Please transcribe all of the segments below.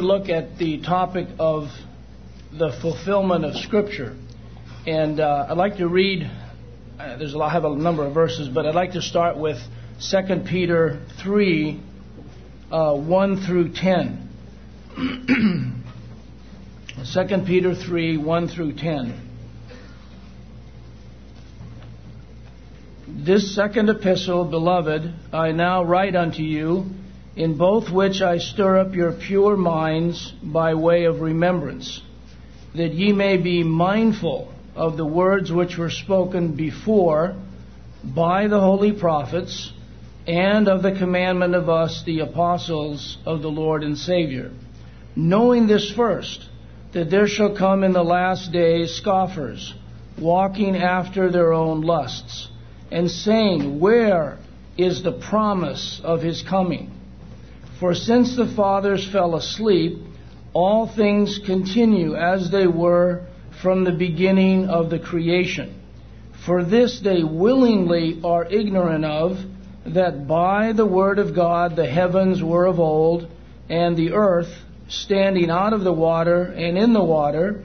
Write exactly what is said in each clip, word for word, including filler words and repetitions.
look at the topic of the fulfillment of Scripture. And uh, I'd like to read, uh, there's a lot, I have a number of verses, but I'd like to start with Second Peter three, uh, one through ten. Second Peter three, one through ten. This second epistle, beloved, I now write unto you, in both which I stir up your pure minds by way of remembrance, that ye may be mindful of the words which were spoken before by the holy prophets, and of the commandment of us, the apostles of the Lord and Savior, knowing this first, that there shall come in the last days scoffers, walking after their own lusts, and saying, where is the promise of his coming? For since the fathers fell asleep, all things continue as they were from the beginning of the creation. For this they willingly are ignorant of, that by the word of God the heavens were of old, and the earth standing out of the water and in the water,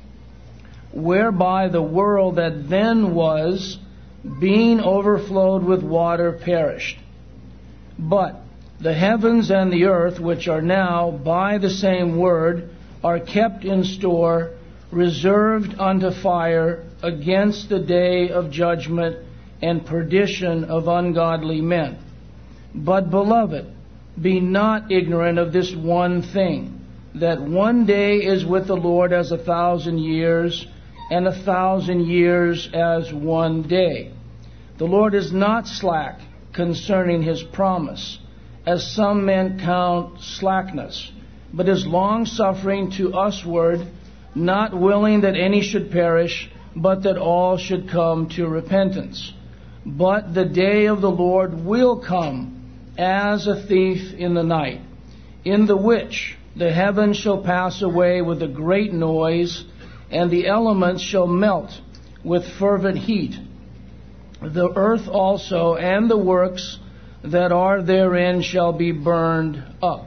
whereby the world that then was, being overflowed with water, perished. But the heavens and the earth, which are now by the same word, are kept in store, reserved unto fire against the day of judgment and perdition of ungodly men. But, beloved, be not ignorant of this one thing, that one day is with the Lord as a thousand years, and a thousand years as one day. The Lord is not slack concerning his promise, as some men count slackness, but is long-suffering to usward, not willing that any should perish, but that all should come to repentance. But the day of the Lord will come as a thief in the night, in the which the heavens shall pass away with a great noise, and the elements shall melt with fervent heat. The earth also and the works that are therein shall be burned up.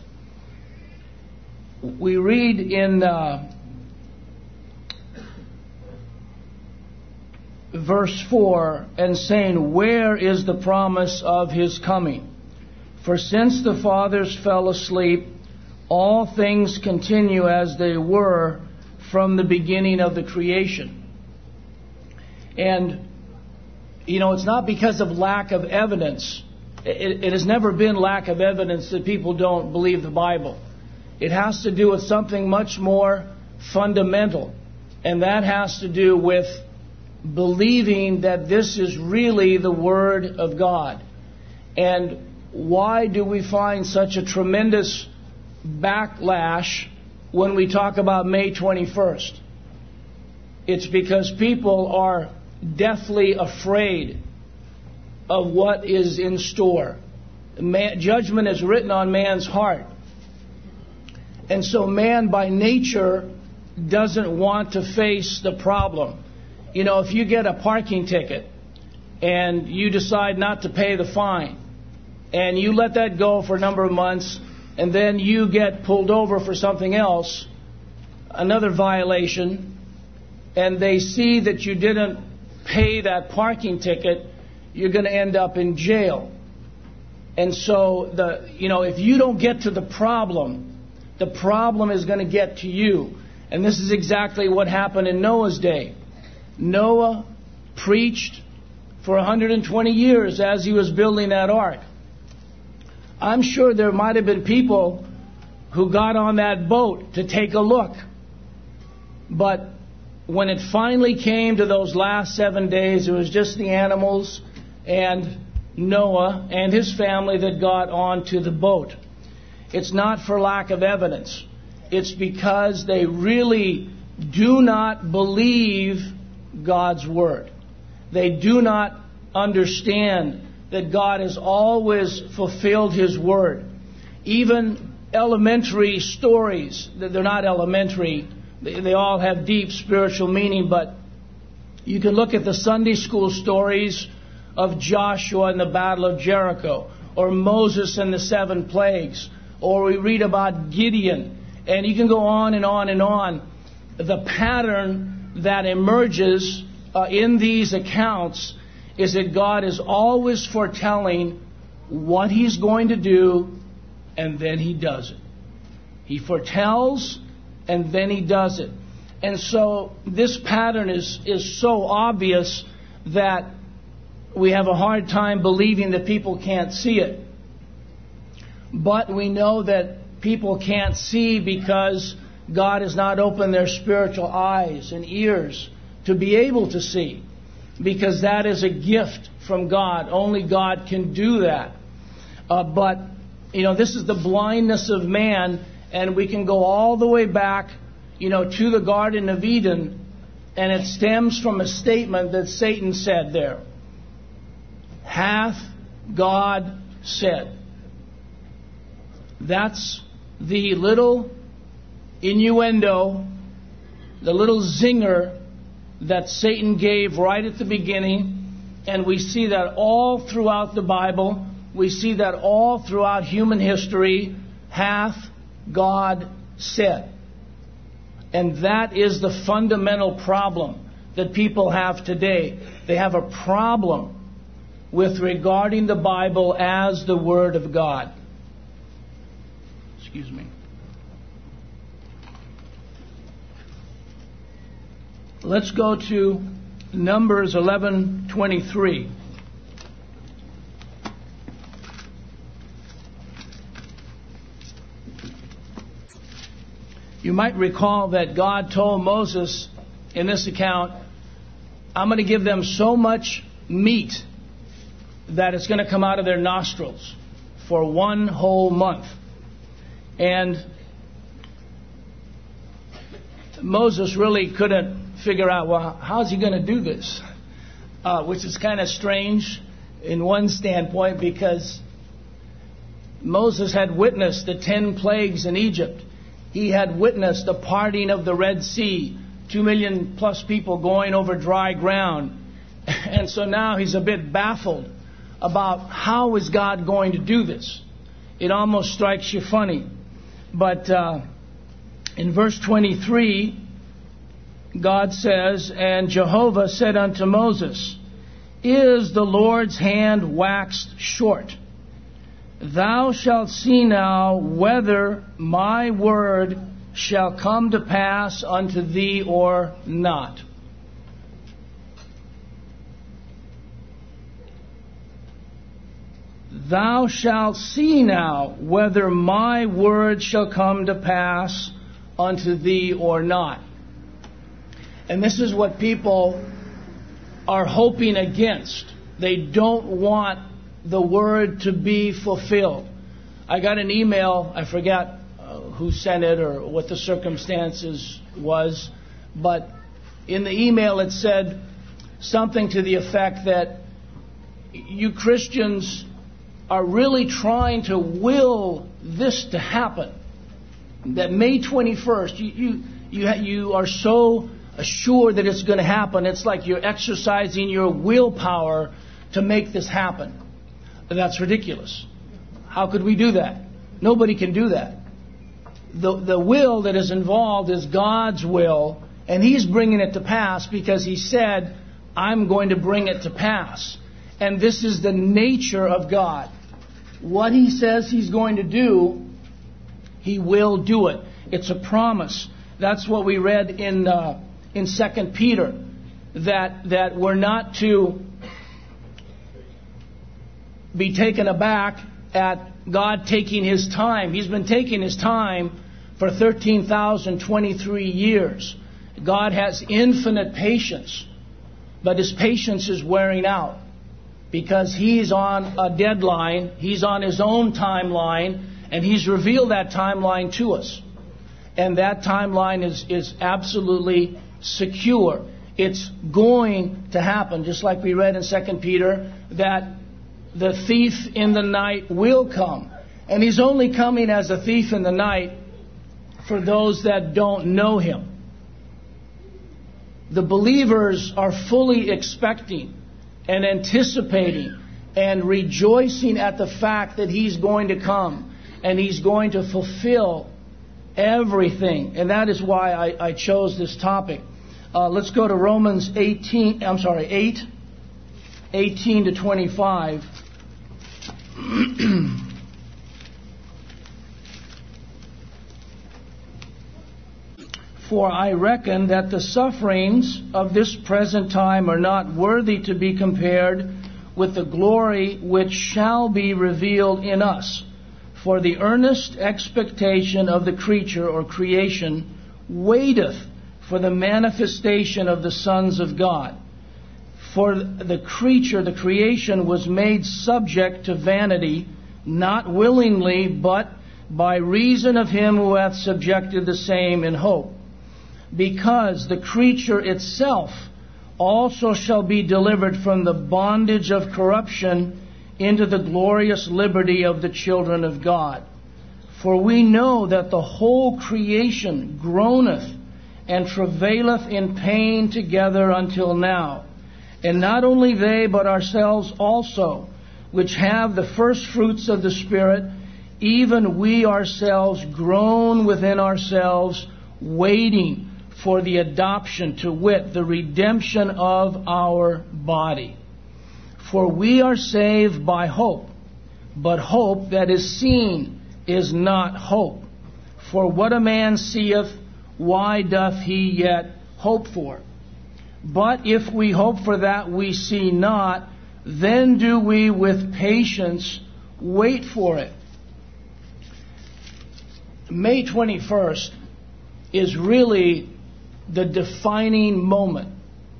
We read in uh, verse four, and saying, where is the promise of his coming? For since the fathers fell asleep, all things continue as they were from the beginning of the creation. And, you know, it's not because of lack of evidence. It, it has never been lack of evidence that people don't believe the Bible. It has to do with something much more fundamental. And that has to do with believing that this is really the Word of God. And why do we find such a tremendous backlash when we talk about May twenty-first? It's because people are deathly afraid of what is in store. Man, judgment is written on man's heart. And so man by nature doesn't want to face the problem. You know, if you get a parking ticket and you decide not to pay the fine, and you let that go for a number of months, and then you get pulled over for something else, another violation, and they see that you didn't pay that parking ticket, you're going to end up in jail. And so, the you know, if you don't get to the problem, the problem is going to get to you. And this is exactly what happened in Noah's day. Noah preached for one hundred twenty years as he was building that ark. I'm sure there might have been people who got on that boat to take a look. But when it finally came to those last seven days, it was just the animals and Noah and his family that got onto the boat. It's not for lack of evidence. It's because they really do not believe God's Word. They do not understand that God has always fulfilled His Word. Even elementary stories, they're not elementary, they all have deep spiritual meaning, but you can look at the Sunday school stories of Joshua and the Battle of Jericho, or Moses and the seven plagues, or we read about Gideon. And you can go on and on and on. The pattern that emerges uh, in these accounts is that God is always foretelling what He's going to do, and then He does it. He foretells, and then He does it. And so this pattern is, is so obvious that we have a hard time believing that people can't see it. But we know that people can't see because God has not opened their spiritual eyes and ears to be able to see. Because that is a gift from God. Only God can do that. Uh, but, you know, this is the blindness of man. And we can go all the way back, you know, to the Garden of Eden. And it stems from a statement that Satan said there. Hath God said. That's the little innuendo, the little zinger that Satan gave right at the beginning. And we see that all throughout the Bible. We see that all throughout human history. Hath God said. And that is the fundamental problem that people have today. They have a problem with regarding the Bible as the Word of God. Excuse me. Let's go to Numbers eleven twenty-three. You might recall that God told Moses in this account, I'm going to give them so much meat that it's going to come out of their nostrils for one whole month. And Moses really couldn't figure out, well, how's he going to do this? Uh, which is kind of strange in one standpoint, because Moses had witnessed the ten plagues in Egypt. He had witnessed the parting of the Red Sea, two million plus people going over dry ground. And so now he's a bit baffled about how is God going to do this. It almost strikes you funny. But uh, in verse twenty-three, God says, And Jehovah said unto Moses, Is the Lord's hand waxed short? Thou shalt see now whether my word shall come to pass unto thee or not. Thou shalt see now whether my word shall come to pass unto thee or not. And this is what people are hoping against. They don't want the word to be fulfilled. I got an email, I forget uh, who sent it or what the circumstances was, but in the email it said something to the effect that you Christians are really trying to will this to happen. That May twenty-first, you you you, you are so assured that it's going to happen. It's like you're exercising your willpower to make this happen. That's ridiculous. How could we do that? Nobody can do that. The, the will that is involved is God's will, and He's bringing it to pass because He said, I'm going to bring it to pass. And this is the nature of God. What He says He's going to do, He will do it. It's a promise. That's what we read in uh, in Second Peter, that that we're not to be taken aback at God taking His time. He's been taking His time for thirteen thousand twenty-three years. God has infinite patience, but His patience is wearing out because He's on a deadline. He's on His own timeline, and He's revealed that timeline to us. And that timeline is, is absolutely secure. It's going to happen, just like we read in Second Peter, that the thief in the night will come. And He's only coming as a thief in the night for those that don't know Him. The believers are fully expecting and anticipating and rejoicing at the fact that He's going to come. and He's going to fulfill everything. And that is why I, I chose this topic. Uh, let's go to Romans eighteen, I'm sorry, eight, eighteen to twenty-five. For I reckon that the sufferings of this present time are not worthy to be compared with the glory which shall be revealed in us. For the earnest expectation of the creature or creation waiteth for the manifestation of the sons of God. For the creature, the creation, was made subject to vanity, not willingly, but by reason of Him who hath subjected the same in hope. Because the creature itself also shall be delivered from the bondage of corruption into the glorious liberty of the children of God. For we know that the whole creation groaneth and travaileth in pain together until now. And not only they, but ourselves also, which have the first fruits of the Spirit, even we ourselves groan within ourselves, waiting for the adoption, to wit, the redemption of our body. For we are saved by hope, but hope that is seen is not hope. For what a man seeth, why doth he yet hope for? But if we hope for that we see not, then do we with patience wait for it. May twenty-first is really the defining moment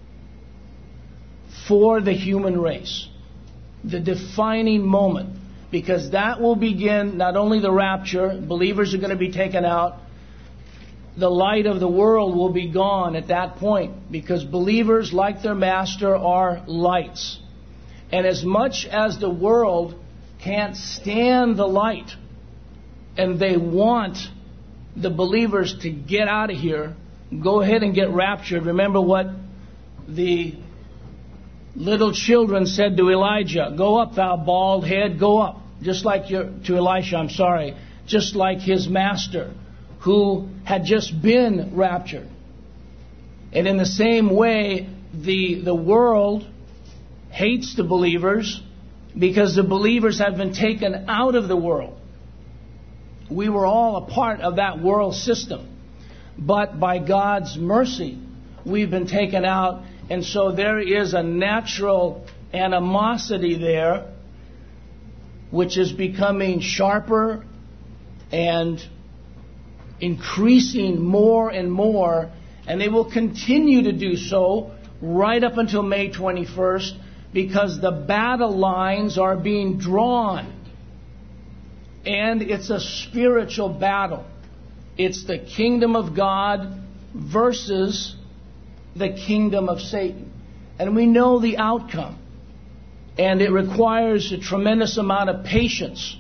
for the human race. The defining moment. Because that will begin not only the rapture, believers are going to be taken out, the light of the world will be gone at that point, because believers, like their master, are lights. And as much as the world can't stand the light, and they want the believers to get out of here, go ahead and get raptured. Remember what the little children said to Elijah: go up, thou bald head, go up. Just like your, to Elisha, I'm sorry, just like his master, who had just been raptured. And in the same way, the, the world hates the believers because the believers have been taken out of the world. We were all a part of that world system. But by God's mercy, we've been taken out. And so there is a natural animosity there, which is becoming sharper and increasing more and more. And they will continue to do so right up until May twenty-first, because the battle lines are being drawn. And it's a spiritual battle. It's the kingdom of God versus the kingdom of Satan. And we know the outcome. And it requires a tremendous amount of patience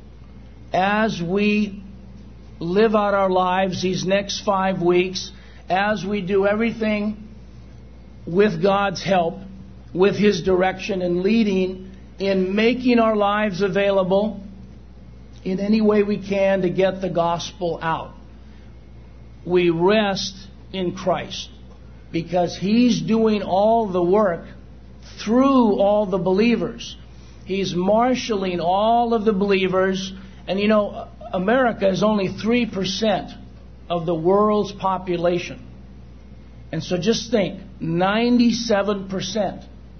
as we live out our lives these next five weeks, as we do everything with God's help, with His direction and leading, in making our lives available in any way we can to get the gospel out. We rest in Christ because He's doing all the work through all the believers. He's marshaling all of the believers. And you know, America is only three percent of the world's population. And so just think, ninety-seven percent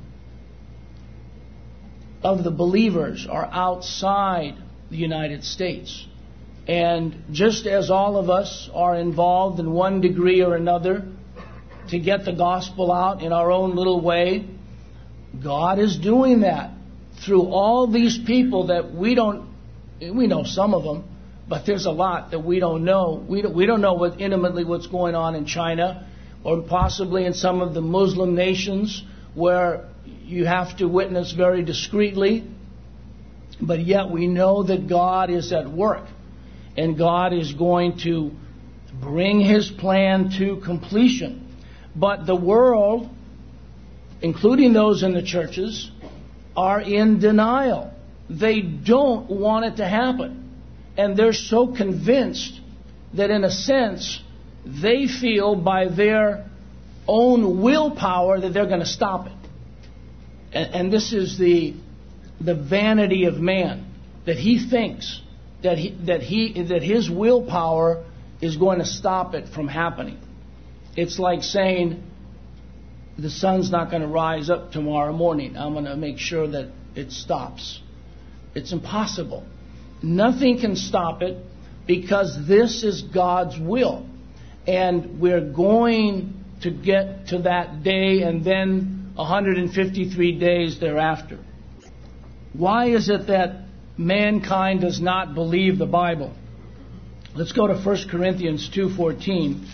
of the believers are outside the United States. And just as all of us are involved in one degree or another to get the gospel out in our own little way, God is doing that through all these people that we don't, we know some of them, but there's a lot that we don't know. We don't, we don't know what intimately what's going on in China, or possibly in some of the Muslim nations where you have to witness very discreetly. But yet we know that God is at work, and God is going to bring His plan to completion. But the world, including those in the churches, are in denial. They don't want it to happen. And they're so convinced that in a sense, they feel by their own willpower that they're going to stop it. And, and this is the the vanity of man, that he thinks that he that he that his willpower is going to stop it from happening. It's like saying the sun's not going to rise up tomorrow morning. I'm going to make sure that it stops. It's impossible. Nothing can stop it because this is God's will. And we're going to get to that day and then one hundred fifty-three days thereafter. Why is it that mankind does not believe the Bible? Let's go to First Corinthians two fourteen.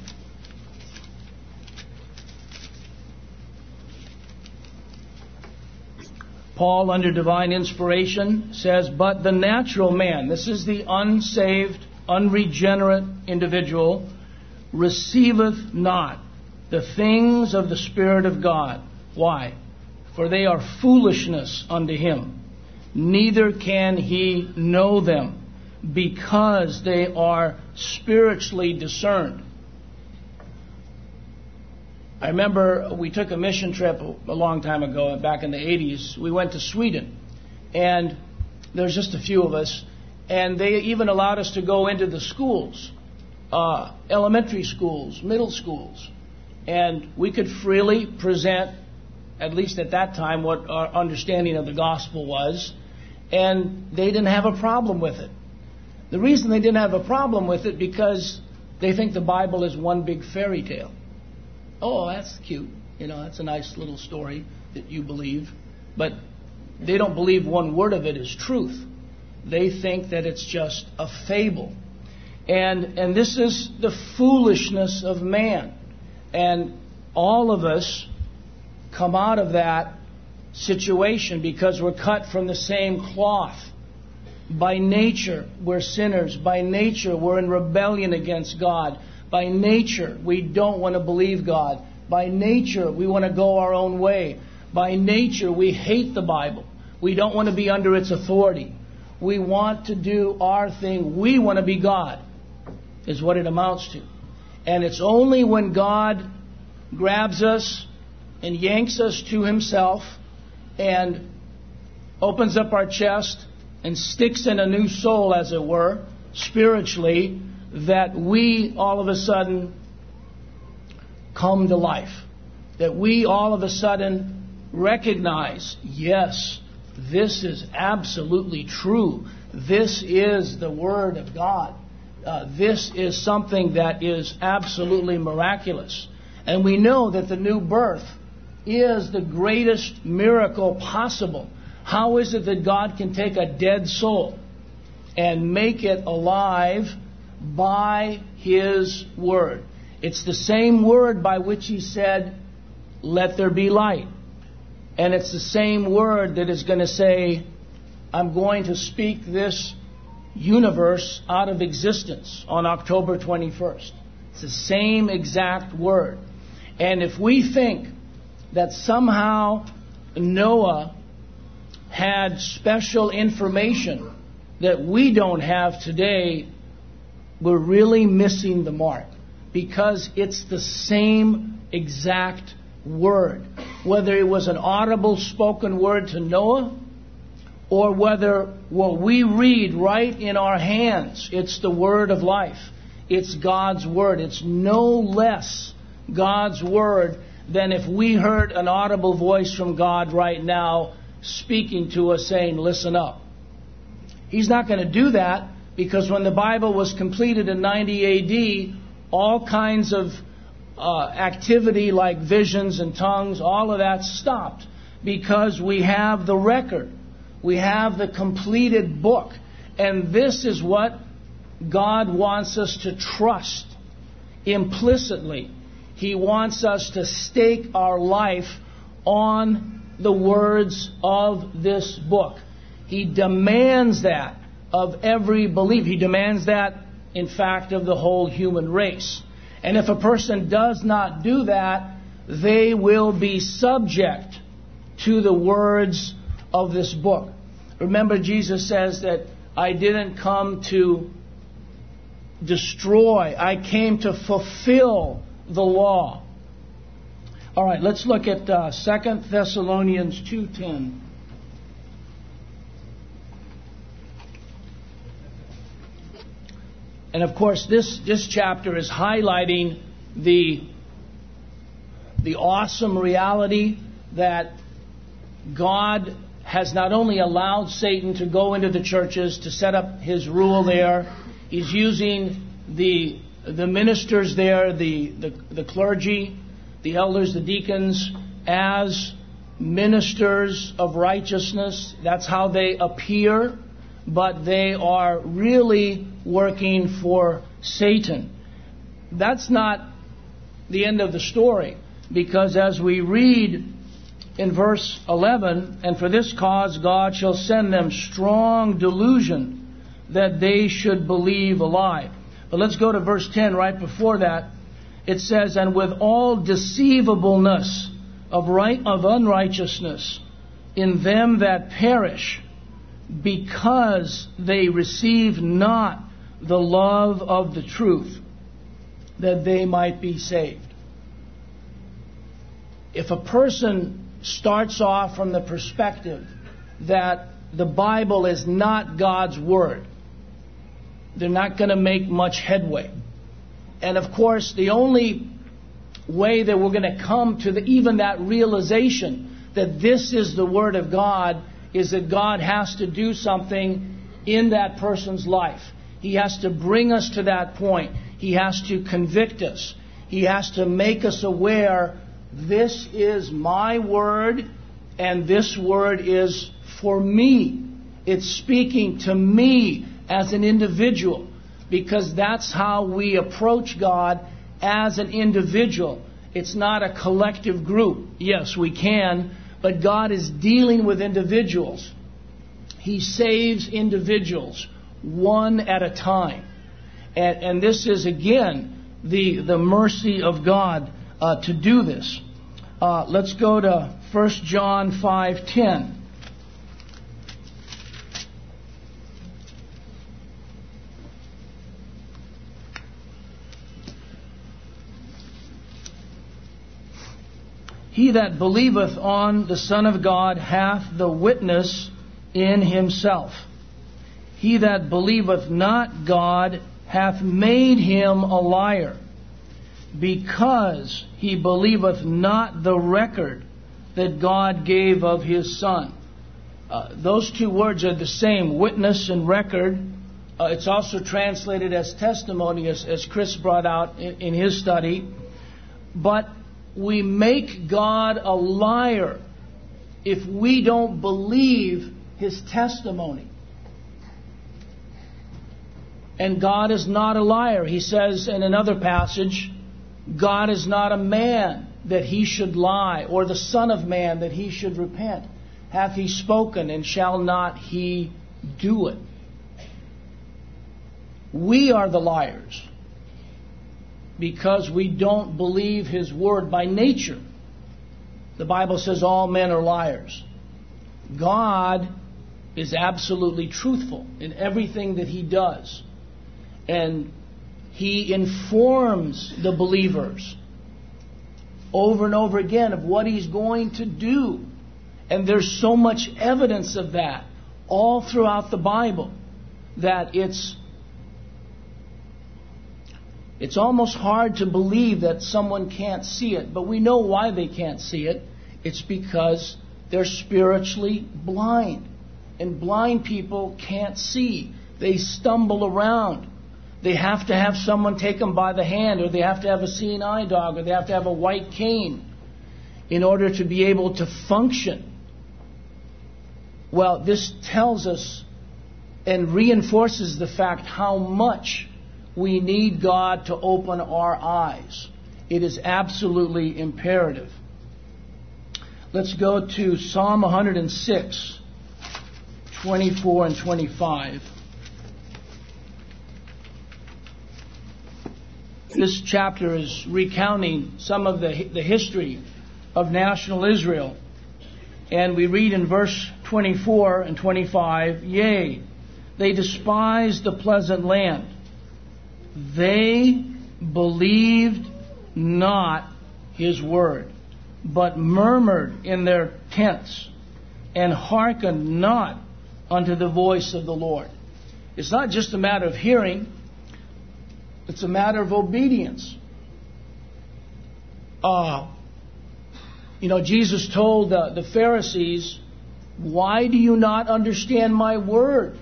Paul, under divine inspiration, says, "But the natural man," this is the unsaved, unregenerate individual, "receiveth not the things of the Spirit of God." Why? "For they are foolishness unto him. Neither can he know them, because they are spiritually discerned." I remember we took a mission trip a long time ago, back in the eighties. We went to Sweden, and there's just a few of us, and they even allowed us to go into the schools, uh, elementary schools, middle schools, and we could freely present, at least at that time, what our understanding of the gospel was, and they didn't have a problem with it. The reason they didn't have a problem with it because they think the Bible is one big fairy tale. Oh, that's cute. You know, that's a nice little story that you believe. But they don't believe one word of it is truth. They think that it's just a fable. And and this is the foolishness of man. And all of us come out of that situation because we're cut from the same cloth. By nature, we're sinners. By nature, we're in rebellion against God. By nature, we don't want to believe God. By nature, we want to go our own way. By nature, we hate the Bible. We don't want to be under its authority. We want to do our thing. We want to be God, is what it amounts to. And it's only when God grabs us and yanks us to himself and opens up our chest and sticks in a new soul, as it were, spiritually, that we all of a sudden come to life. That we all of a sudden recognize, yes, this is absolutely true. This is the Word of God. Uh, this is something that is absolutely miraculous. And we know that the new birth is the greatest miracle possible. How is it that God can take a dead soul and make it alive by His Word? It's the same Word by which He said, "Let there be light." And it's the same Word that is going to say, "I'm going to speak this universe out of existence on October twenty-first. It's the same exact Word. And if we think that somehow Noah had special information that we don't have today, we're really missing the mark. Because it's the same exact Word. Whether it was an audible spoken word to Noah, or whether what we read right in our hands, it's the Word of life. It's God's Word. It's no less God's Word than if we heard an audible voice from God right now speaking to us saying, "Listen up." He's not going to do that because when the Bible was completed in ninety A D, all kinds of uh, activity like visions and tongues, all of that stopped because we have the record. We have the completed book. And this is what God wants us to trust implicitly. He wants us to stake our life on the words of this book. He demands that of every believer. He demands that, in fact, of the whole human race. And if a person does not do that, they will be subject to the words of this book. Remember, Jesus says that I didn't come to destroy. I came to fulfill the law. All right, let's look at uh, Second Thessalonians two ten. And of course, this, this chapter is highlighting the, the awesome reality that God has not only allowed Satan to go into the churches to set up his rule there, he's using the, the ministers there, the, the, the clergy, the elders, the deacons, as ministers of righteousness. That's how they appear, but they are really working for Satan. That's not the end of the story, because as we read in verse eleven, and for this cause God shall send them strong delusion, that they should believe a lie. But let's go to verse ten right before that. It says, and with all deceivableness of right of unrighteousness in them that perish, because they receive not the love of the truth, that they might be saved. If a person starts off from the perspective that the Bible is not God's Word, they're not going to make much headway. And of course, the only way that we're going to come to the, even that realization that this is the Word of God is that God has to do something in that person's life. He has to bring us to that point. He has to convict us. He has to make us aware, this is my word, and this word is for me. It's speaking to me as an individual, because that's how we approach God as an individual. It's not a collective group. Yes, we can, but God is dealing with individuals. He saves individuals one at a time. And, and this is, again, the, the mercy of God uh, to do this. Uh, let's go to First John five ten. He that believeth on the Son of God hath the witness in himself. He that believeth not God hath made him a liar, because he believeth not the record that God gave of his Son. Uh, those two words are the same, witness and record. Uh, it's also translated as testimony, as, as Chris brought out in, in his study. But we make God a liar if we don't believe his testimony. And God is not a liar. He says in another passage, God is not a man that he should lie, or the Son of Man that he should repent. Hath he spoken, and shall not he do it? We are the liars, because we don't believe his word by nature. The Bible says all men are liars. God is absolutely truthful in everything that he does. And he informs the believers over and over again of what he's going to do. And there's so much evidence of that all throughout the Bible that it's It's almost hard to believe that someone can't see it, but we know why they can't see it. It's because they're spiritually blind. And blind people can't see. They stumble around. They have to have someone take them by the hand, or they have to have a seeing eye dog, or they have to have a white cane in order to be able to function. Well, this tells us and reinforces the fact how much we need God to open our eyes. It is absolutely imperative. Let's go to Psalm one hundred six, twenty-four and twenty-five. This chapter is recounting some of the, the history of national Israel. And we read in verse twenty-four and twenty-five, Yea, They despised the pleasant land. They believed not his word, but murmured in their tents, and hearkened not unto the voice of the Lord. It's not just a matter of hearing, it's a matter of obedience. Uh, you know, Jesus told the, the Pharisees, why do you not understand my word?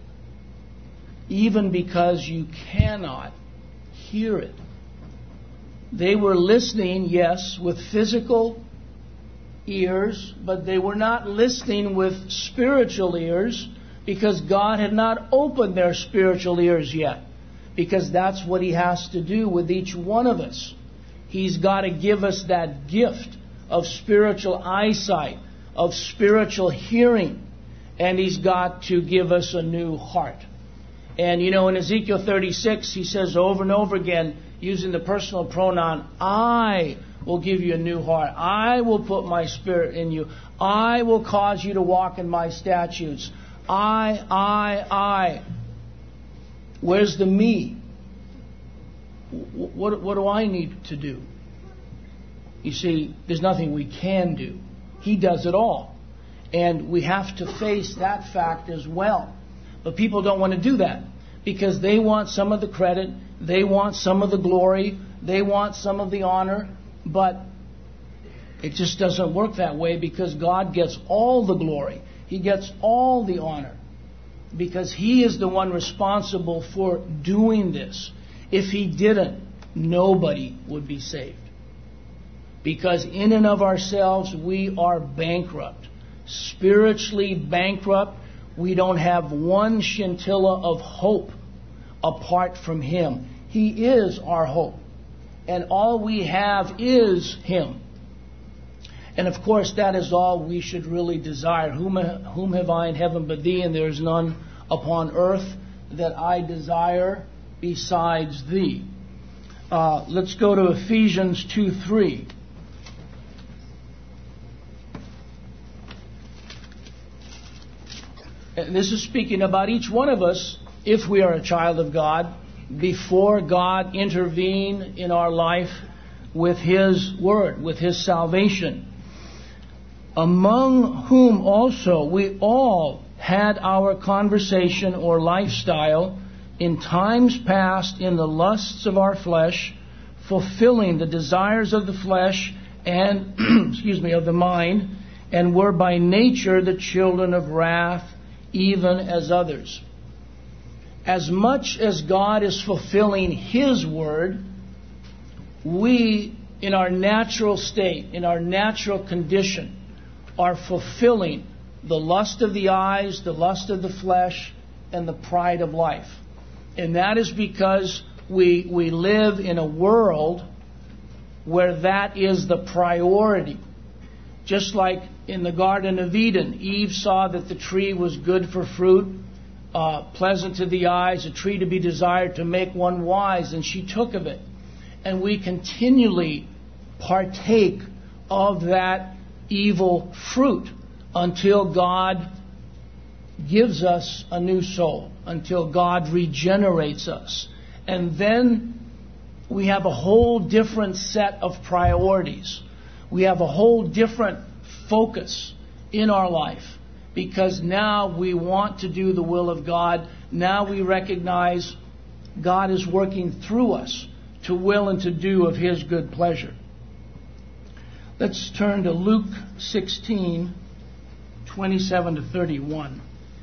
Even because you cannot hear it. They were listening, yes, with physical ears, but they were not listening with spiritual ears, because God had not opened their spiritual ears yet. Because that's what He has to do with each one of us. He's got to give us that gift of spiritual eyesight, of spiritual hearing, and He's got to give us a new heart. And you know, in Ezekiel thirty-six, He says over and over again, using the personal pronoun, I will give you a new heart. I will put my spirit in you. I will cause you to walk in my statutes. I, I, I. Where's the me? What, what do I need to do? You see, there's nothing we can do. He does it all. And we have to face that fact as well. But people don't want to do that because they want some of the credit, they want some of the glory, they want some of the honor, but it just doesn't work that way, because God gets all the glory. He gets all the honor because He is the one responsible for doing this. If He didn't, nobody would be saved. Because in and of ourselves, we are bankrupt. Spiritually bankrupt. We don't have one scintilla of hope apart from Him. He is our hope. And all we have is Him. And of course, that is all we should really desire. Whom, whom have I in heaven but Thee? And there is none upon earth that I desire besides Thee. Uh, let's go to Ephesians two three. This is speaking about each one of us, if we are a child of God, before God intervene in our life with His word, with His salvation. Among whom also we all had our conversation or lifestyle in times past in the lusts of our flesh, fulfilling the desires of the flesh and, excuse me, of the mind, and were by nature the children of wrath, even as others. As much as God is fulfilling His word, we, in our natural state, in our natural condition, are fulfilling the lust of the eyes, the lust of the flesh, and the pride of life. And that is because we, we live in a world where that is the priority. Just like in the Garden of Eden, Eve saw that the tree was good for fruit, uh, pleasant to the eyes, a tree to be desired to make one wise, and she took of it. And we continually partake of that evil fruit until God gives us a new soul, until God regenerates us. And then we have a whole different set of priorities. We have a whole different focus in our life, because now we want to do the will of God. Now we recognize God is working through us to will and to do of His good pleasure. Let's turn to Luke sixteen, twenty-seven to thirty-one.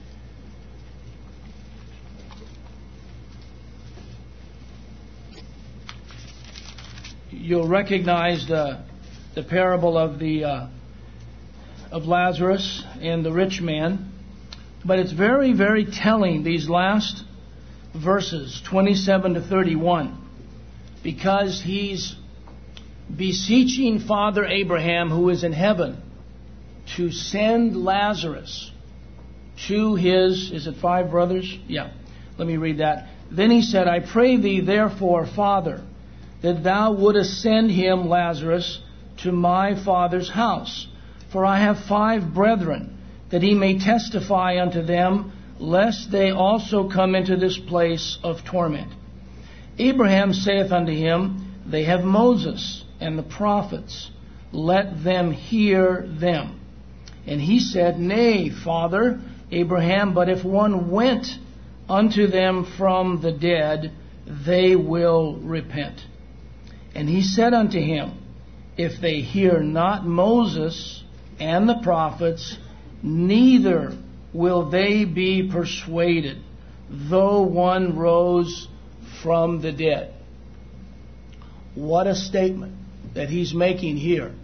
You'll recognize the the parable of the uh, of Lazarus and the rich man, but it's very, very telling, these last verses, twenty-seven to thirty-one, because he's beseeching Father Abraham, who is in heaven, to send Lazarus to his, is it five brothers? Yeah, let me read that. Then he said, I pray thee therefore, Father, that thou wouldest send him, Lazarus, to my father's house. For I have five brethren, that he may testify unto them, lest they also come into this place of torment. Abraham saith unto him, They have Moses and the prophets. Let them hear them. And he said, Nay, Father Abraham, but if one went unto them from the dead, they will repent. And he said unto him, If they hear not Moses and the prophets, neither will they be persuaded, though one rose from the dead. What a statement that he's making here.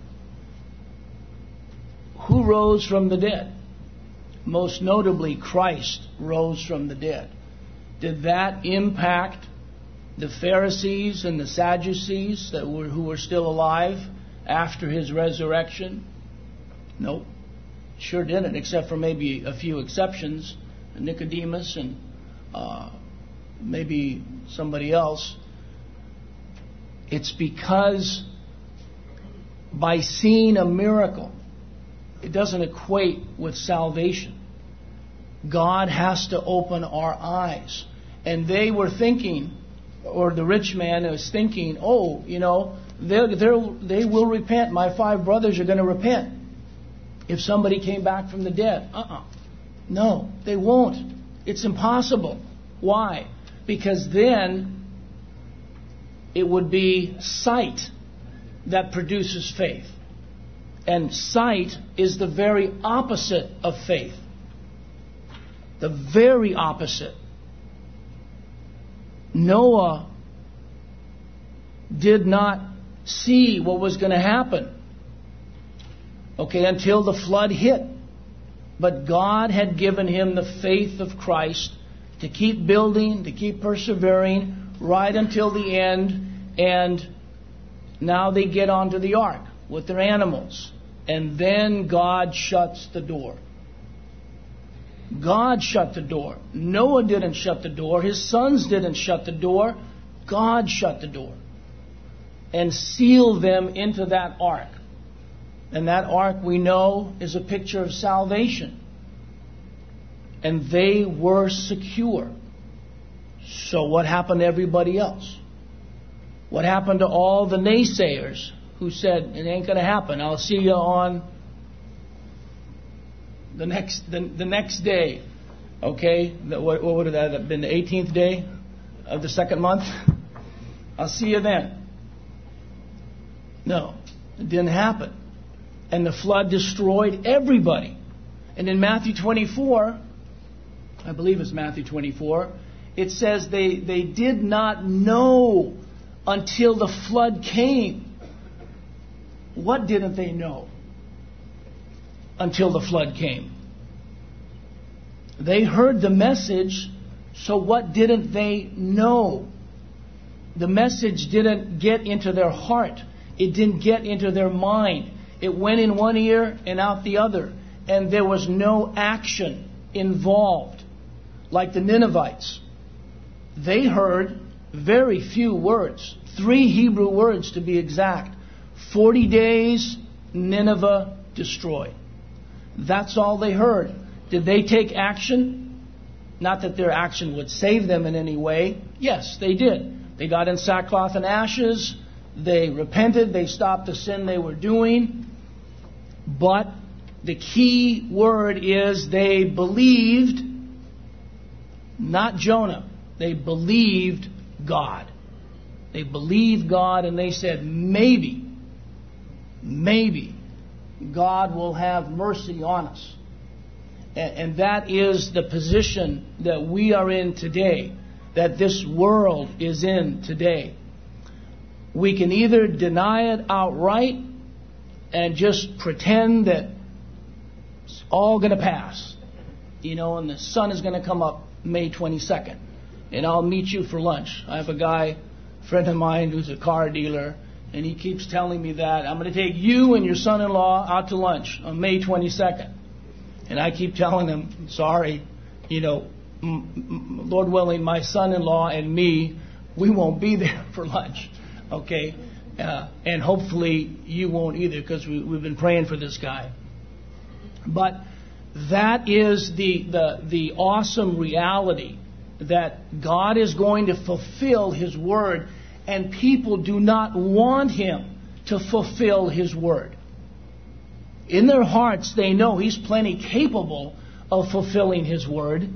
Who rose from the dead? Most notably, Christ rose from the dead. Did that impact the Pharisees and the Sadducees that were who were still alive after his resurrection? Nope. Sure didn't, except for maybe a few exceptions, Nicodemus and uh, maybe somebody else. It's because by seeing a miracle, it doesn't equate with salvation. God has to open our eyes. And they were thinking, or the rich man was thinking, oh, you know, they're, they're, they will repent. My five brothers are going to repent if somebody came back from the dead. Uh-uh. No, they won't. It's impossible. Why? Because then it would be sight that produces faith. And sight is the very opposite of faith. The very opposite. Noah did not see what was going to happen, okay, until the flood hit. But God had given him the faith of Christ to keep building, to keep persevering right until the end. And now they get onto the ark with their animals. And then God shuts the door. God shut the door. Noah didn't shut the door. His sons didn't shut the door. God shut the door and sealed them into that ark. And that ark, we know, is a picture of salvation. And they were secure. So what happened to everybody else? What happened to all the naysayers who said, it ain't going to happen, I'll see you on the next the, the next day? Okay, the, what, what would that have been, the eighteenth day of the second month? I'll see you then. No, it didn't happen. And the flood destroyed everybody. And in Matthew twenty-four, I believe it's Matthew twenty-four, it says they, they did not know until the flood came. What didn't they know until the flood came? They heard the message, so what didn't they know? The message didn't get into their heart. It didn't get into their mind. It went in one ear and out the other. And there was no action involved. Like the Ninevites. They heard very few words. Three Hebrew words to be exact. Forty days, Nineveh destroyed. That's all they heard. Did they take action? Not that their action would save them in any way. Yes, they did. They got in sackcloth and ashes. They repented. They stopped the sin they were doing. But the key word is they believed, not Jonah. They believed God. They believed God, and they said, maybe, maybe God will have mercy on us. And, and that is the position that we are in today, that this world is in today. We can either deny it outright and just pretend that it's all going to pass, you know, and the sun is going to come up May twenty-second, and I'll meet you for lunch. I have a guy, a friend of mine, who's a car dealer, and he keeps telling me that I'm going to take you and your son-in-law out to lunch on May twenty-second. And I keep telling him, sorry, you know, m- m- Lord willing, my son-in-law and me, we won't be there for lunch, okay? Uh, and hopefully you won't either, because we, we've been praying for this guy. But that is the, the, the awesome reality that God is going to fulfill His Word, and people do not want Him to fulfill His Word. In their hearts, they know He's plenty capable of fulfilling His Word.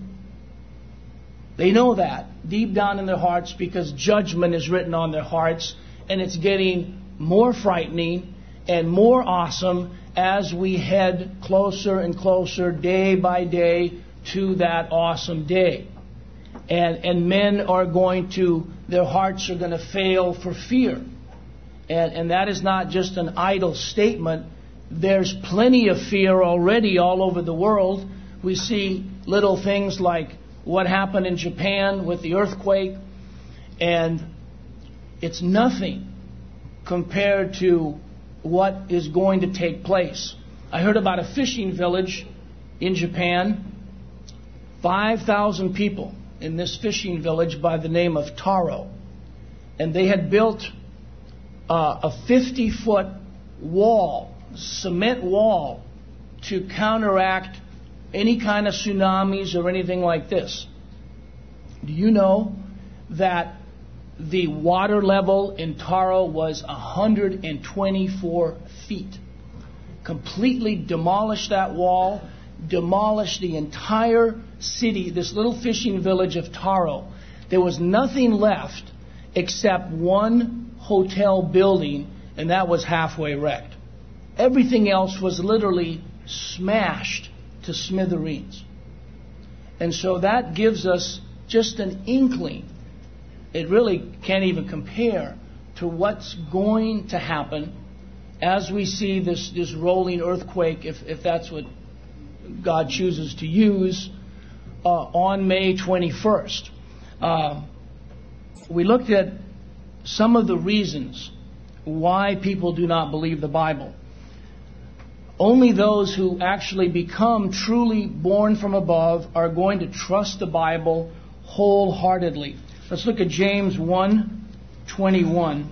They know that deep down in their hearts, because judgment is written on their hearts, and it's getting more frightening and more awesome as we head closer and closer day by day to that awesome day. And, and men are going to, their hearts are going to fail for fear. And, and that is not just an idle statement. There's plenty of fear already all over the world. We see little things like what happened in Japan with the earthquake, and it's nothing compared to what is going to take place. I heard about a fishing village in Japan, five thousand people in this fishing village by the name of Taro. And they had built uh, a fifty-foot wall, cement wall, to counteract any kind of tsunamis or anything like this. Do you know that the water level in Taro was one hundred twenty-four feet? Completely demolished that wall, demolished the entire city, this little fishing village of Taro. There was nothing left except one hotel building, and that was halfway wrecked. Everything else was literally smashed to smithereens. And so that gives us just an inkling. It really can't even compare to what's going to happen as we see this, this rolling earthquake, if, if that's what God chooses to use, uh, on May twenty-first. Uh, we looked at some of the reasons why people do not believe the Bible. Only those who actually become truly born from above are going to trust the Bible wholeheartedly. Let's look at James one twenty-one.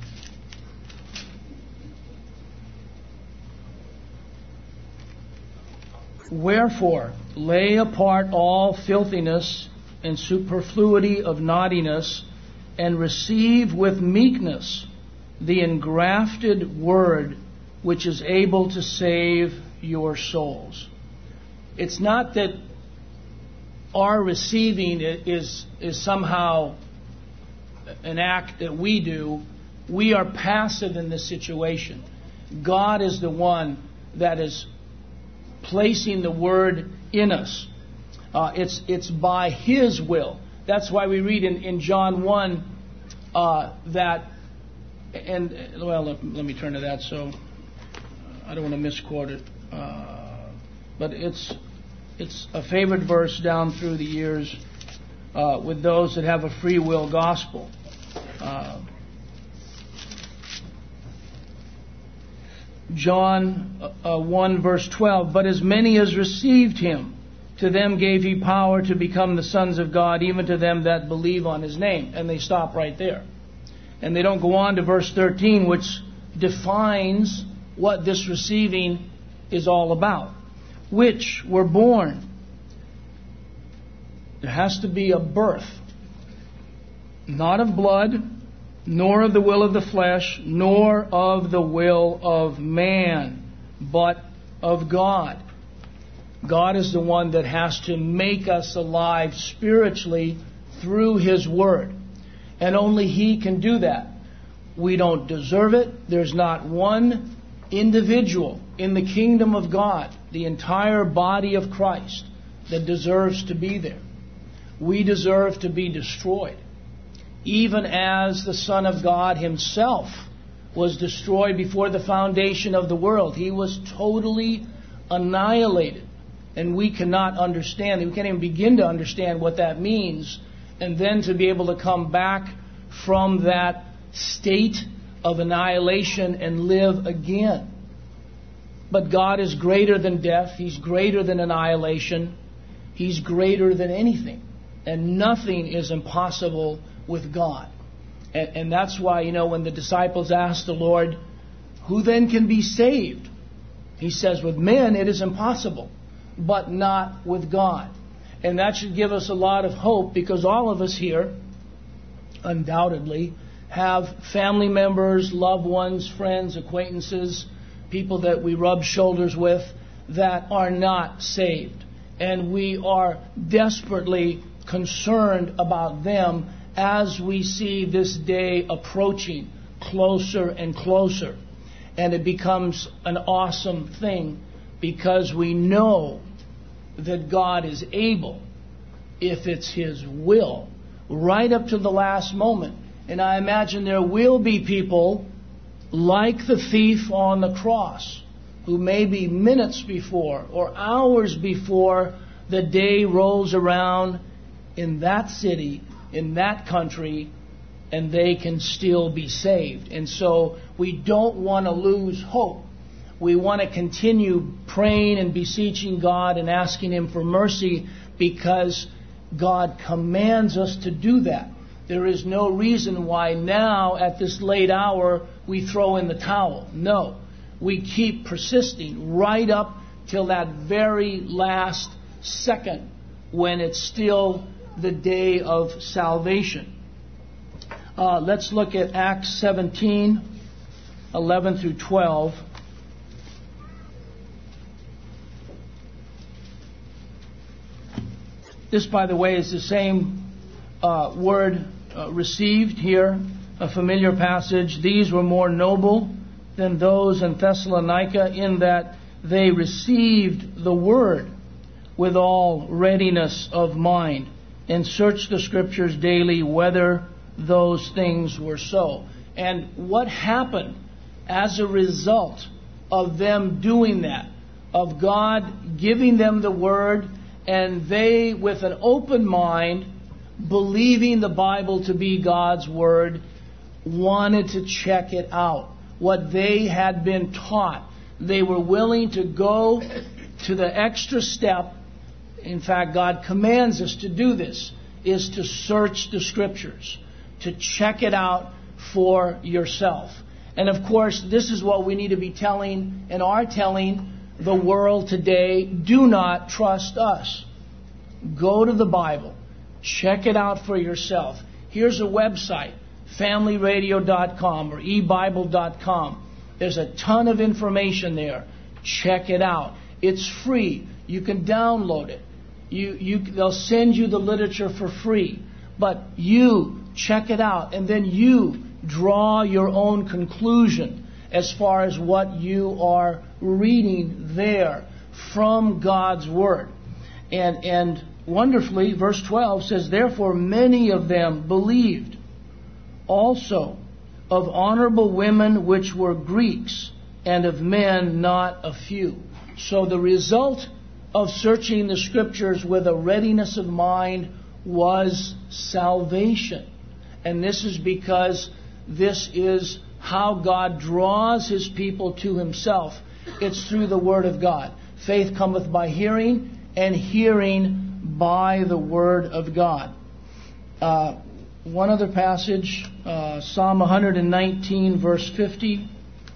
Wherefore, lay apart all filthiness and superfluity of naughtiness, and receive with meekness the engrafted word, which is able to save your souls. It's not that our receiving is, is somehow an act that we do. We are passive in this situation. God is the one that is placing the word in us. Uh, it's, it's by His will. That's why we read in, in John one uh, that, and well, let, let me turn to that so I don't want to misquote it. Uh, but it's it's a favorite verse down through the years uh, with those that have a free will gospel. Uh, John uh, one verse twelve, but as many as received Him, to them gave He power to become the sons of God, even to them that believe on His name. And they stop right there. And they don't go on to verse thirteen, which defines what this receiving is all about. Which were born. There has to be a birth. Not of blood, nor of the will of the flesh, nor of the will of man, but of God. God is the one that has to make us alive spiritually through His Word. And only He can do that. We don't deserve it. There's not one individual in the kingdom of God, the entire body of Christ, that deserves to be there. We deserve to be destroyed. Even as the Son of God Himself was destroyed before the foundation of the world. He was totally annihilated. And we cannot understand, we can't even begin to understand what that means. And then to be able to come back from that state of annihilation and live again. But God is greater than death. He's greater than annihilation. He's greater than anything. And nothing is impossible with God. And, and that's why, you know, when the disciples asked the Lord, who then can be saved? He says, with men it is impossible. but not with God. And that should give us a lot of hope, because all of us here, undoubtedly, have family members, loved ones, friends, acquaintances, people that we rub shoulders with that are not saved. And we are desperately concerned about them as we see this day approaching closer and closer. And it becomes an awesome thing, because we know that God is able, if it's His will, right up to the last moment. And I imagine there will be people like the thief on the cross, who maybe minutes before or hours before the day rolls around in that city, in that country, and they can still be saved. And so we don't want to lose hope. We want to continue praying and beseeching God and asking Him for mercy, because God commands us to do that. There is no reason why now, at this late hour, we throw in the towel. No. We keep persisting right up till that very last second, when it's still the day of salvation. Uh, let's look at Acts seventeen, eleven through twelve. This, by the way, is the same uh, word uh, received here, a familiar passage. These were more noble than those in Thessalonica, in that they received the word with all readiness of mind, and searched the Scriptures daily whether those things were so. And what happened as a result of them doing that, of God giving them the word, and they, with an open mind, believing the Bible to be God's word, wanted to check it out. What they had been taught, they were willing to go to the extra step. In fact, God commands us to do this, is to search the Scriptures, to check it out for yourself. And of course, this is what we need to be telling and are telling the world today. Do not trust us. Go to the Bible. Check it out for yourself. Here's a website, family radio dot com or e bible dot com. There's a ton of information there. Check it out. It's free. You can download it. You, you, they'll send you the literature for free. But you check it out, and then you draw your own conclusion as far as what you are reading there from God's Word. And, and wonderfully, verse twelve says, therefore many of them believed also, of honorable women which were Greeks, and of men not a few. So the result of searching the Scriptures with a readiness of mind was salvation. And this is because this is how God draws His people to Himself. It's through the Word of God. Faith cometh by hearing, and hearing by the Word of God. Uh, one other passage, uh, Psalm one nineteen, verse fifty.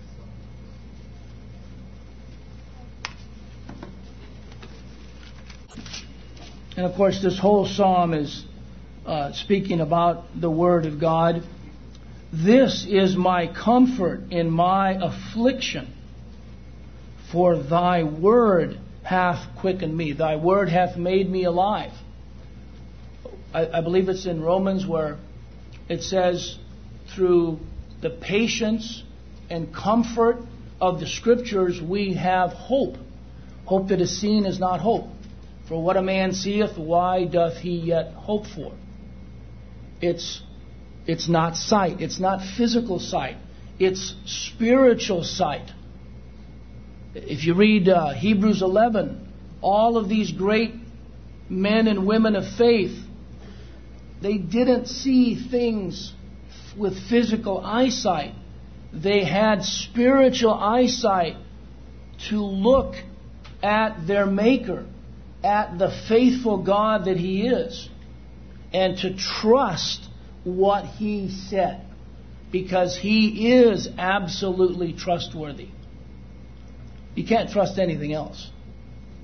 And of course, this whole psalm is uh, speaking about the Word of God. This is my comfort in my affliction, for thy word hath quickened me. Thy word hath made me alive. I, I believe it's in Romans where it says, through the patience and comfort of the Scriptures, we have hope. Hope that is seen is not hope. For what a man seeth, why doth he yet hope for? It's It's not sight. It's not physical sight. It's spiritual sight. If you read uh, Hebrews eleven, all of these great men and women of faith, they didn't see things with physical eyesight. They had spiritual eyesight to look at their Maker, at the faithful God that He is, and to trust what He said, because He is absolutely trustworthy. You can't trust anything else.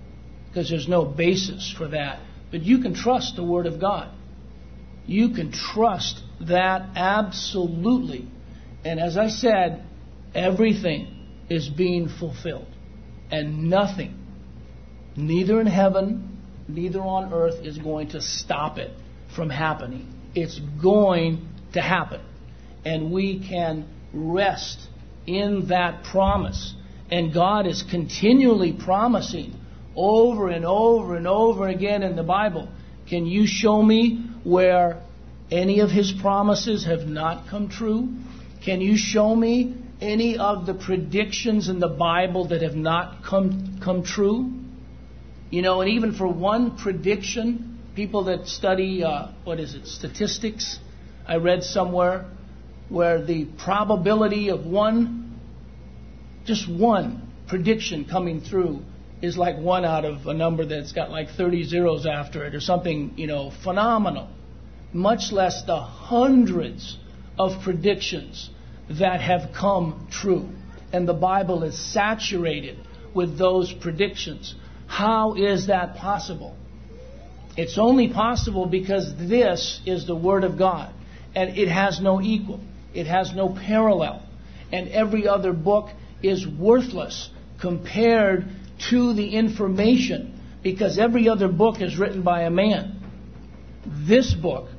because there's no basis for that. But you can trust the Word of God. You can trust that absolutely. And as I said, everything is being fulfilled. And nothing, neither in heaven, neither on earth, is going to stop it from happening. It's going to happen. And we can rest in that promise. And God is continually promising over and over and over again in the Bible. Can you show me where any of His promises have not come true? Can you show me any of the predictions in the Bible that have not come come true? You know, and even for one prediction, people that study, uh, what is it, statistics, I read somewhere where the probability of one, just one prediction coming through is like one out of a number that's got like thirty zeros after it or something, you know, phenomenal. Much less the hundreds of predictions that have come true. And the Bible is saturated with those predictions. How is that possible? It's only possible because this is the Word of God. And it has no equal. It has no parallel. And every other book is worthless compared to the information, because every other book is written by a man. This book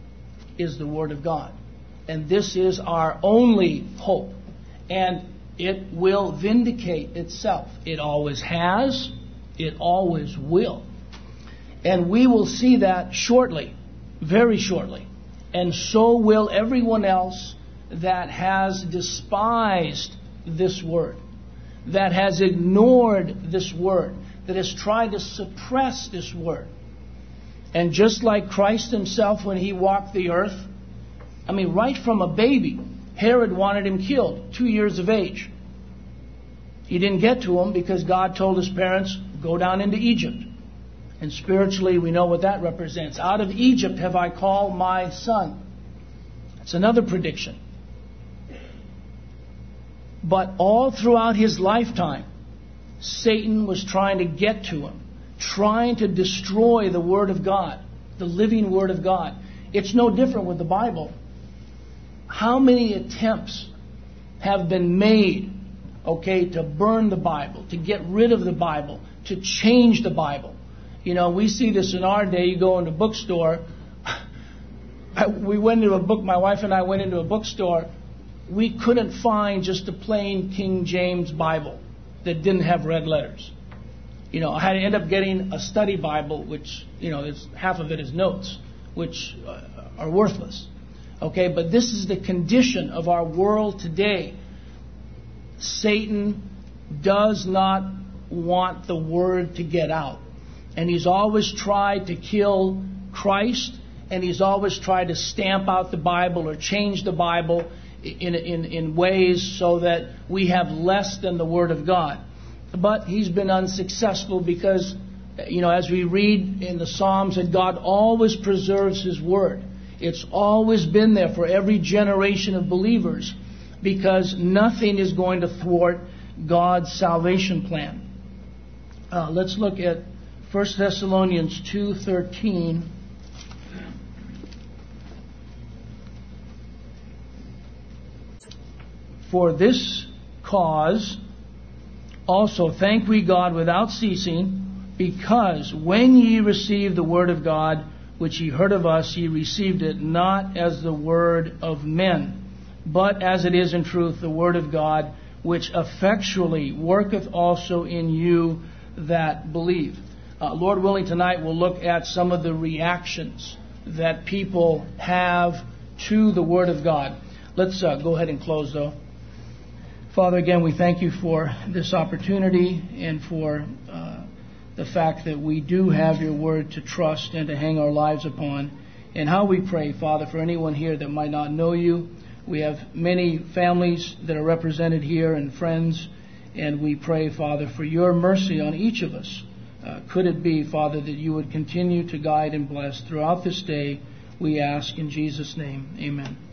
is the Word of God. And this is our only hope. And it will vindicate itself. It always has. It always will. And we will see that shortly, very shortly. And so will everyone else that has despised this Word, that has ignored this Word, that has tried to suppress this Word. And just like Christ Himself when He walked the earth, I mean, right from a baby, Herod wanted Him killed, two years of age. He didn't get to Him because God told His parents, go down into Egypt. And spiritually, we know what that represents. Out of Egypt have I called my son. It's another prediction. But all throughout His lifetime, Satan was trying to get to Him, trying to destroy the Word of God, the living Word of God. It's no different with the Bible. How many attempts have been made, okay, to burn the Bible, to get rid of the Bible, to change the Bible? You know, we see this in our day. You go into a bookstore. We went into a book, my wife and I went into a bookstore. We couldn't find just a plain King James Bible that didn't have red letters. You know, I had to end up getting a study Bible, which, you know, it's, half of it is notes, which uh, are worthless. Okay, but this is the condition of our world today. Satan does not want the Word to get out. And he's always tried to kill Christ, and he's always tried to stamp out the Bible or change the Bible in, in, in ways so that we have less than the Word of God. But he's been unsuccessful because, you know, as we read in the Psalms, that God always preserves His Word. It's always been there for every generation of believers because nothing is going to thwart God's salvation plan. Uh, let's look at First Thessalonians two thirteen. For this cause also thank we God without ceasing, because when ye received the word of God, which ye heard of us, ye received it not as the word of men, but as it is in truth the word of God, which effectually worketh also in you that believe. Uh, Lord willing, tonight we'll look at some of the reactions that people have to the Word of God. Let's uh, go ahead and close, though. Father, again, we thank you for this opportunity and for uh, the fact that we do have your Word to trust and to hang our lives upon. And how we pray, Father, for anyone here that might not know you. We have many families that are represented here and friends, and we pray, Father, for your mercy on each of us. Uh, could it be, Father, that you would continue to guide and bless throughout this day, we ask in Jesus' name. Amen.